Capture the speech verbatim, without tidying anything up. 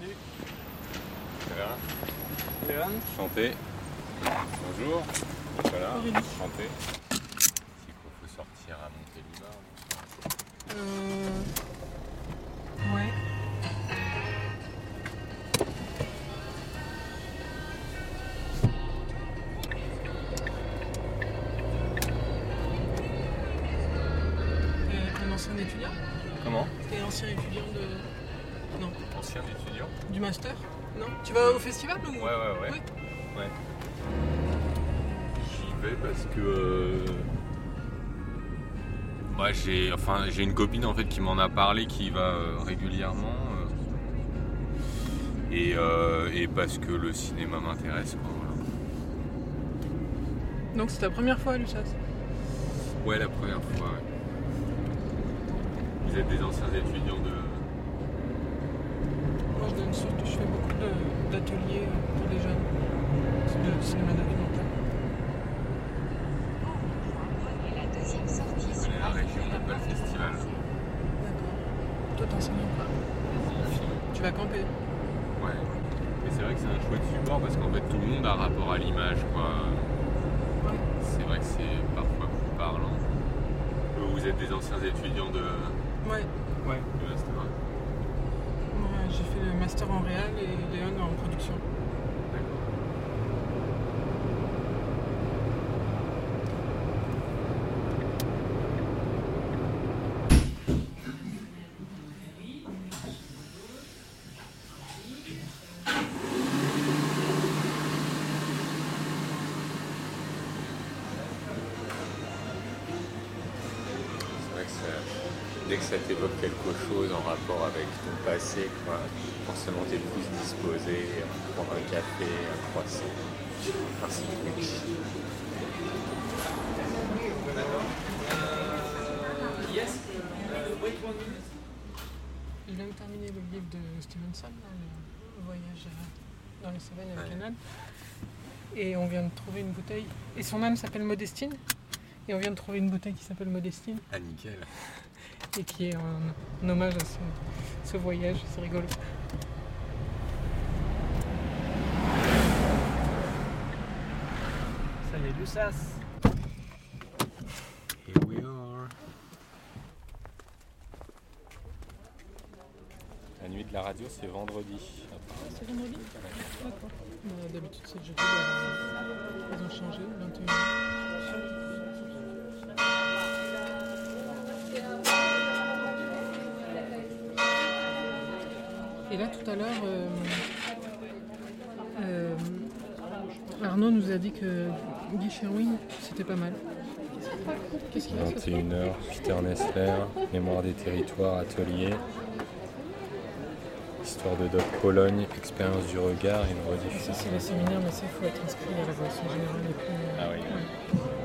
Salut. Voilà. Léon. Chanter. Bonjour. Voilà. Aurélie. Chanter. C'est quoi, faut sortir à Montélimar? Euh... Ouais. T'es un ancien étudiant? Comment? T'es ancien étudiant de... Non. Ancien étudiant? Du master? Non. Tu vas au festival ou... Ouais, ouais, ouais. Oui. Ouais. J'y vais parce que... Euh... Moi, j'ai... Enfin, j'ai une copine en fait qui m'en a parlé, qui va euh, régulièrement. Euh... Et, euh, et parce que le cinéma m'intéresse, quoi, voilà. Donc c'est ta première fois à l'U S A S? Ouais, la première fois, ouais. Vous êtes des anciens étudiants de... Moi je donne surtout, je fais beaucoup de- d'ateliers pour les jeunes. C'est de cinéma documentaire. Je connais la région, mais pas le festival. D'accord. Toi t'enseignes quoi? Tu vas camper? Ouais. Mais c'est vrai que c'est un chouette support parce qu'en fait tout le monde a rapport à l'image, quoi. Ouais. C'est vrai que c'est parfois plus parlant. Vous êtes des anciens étudiants de... Ouais. Ouais. De master. Moi j'ai fait le master en réal et Léon en production. D'accord. C'est vrai que ça- dès que ça t'évoque quelque chose en rapport avec ton passé, quoi, forcément t'es plus disposé à prendre un café, un croissant, un sandwich. Je viens de terminer le livre de Stevenson, là, le voyage dans les Cévennes et le Ouais. Canal. Et on vient de trouver une bouteille. Et son âme s'appelle Modestine. Et on vient de trouver une bouteille qui s'appelle Modestine. Ah, nickel. Et qui est un, un hommage à ce, ce voyage. C'est rigolo. Ça y est, l'U S A S. Here we are. La nuit de la radio, c'est vendredi. C'est vendredi? D'accord. Bah, d'habitude c'est jeudi. euh, Ils ont changé, vingt et une heures. Et là tout à l'heure, euh, euh, Arnaud nous a dit que Guy Sherwin c'était pas mal. Qu'est-ce qu'il y a ce vingt et soir? une heures, Peter Nessler, Mémoire des territoires, atelier. Histoire de Doc Pologne, expérience du regard et une Ça rediffusion. c'est le séminaire, mais ça il faut être inscrit à la voice générale et puis. euh, Ah oui. ouais.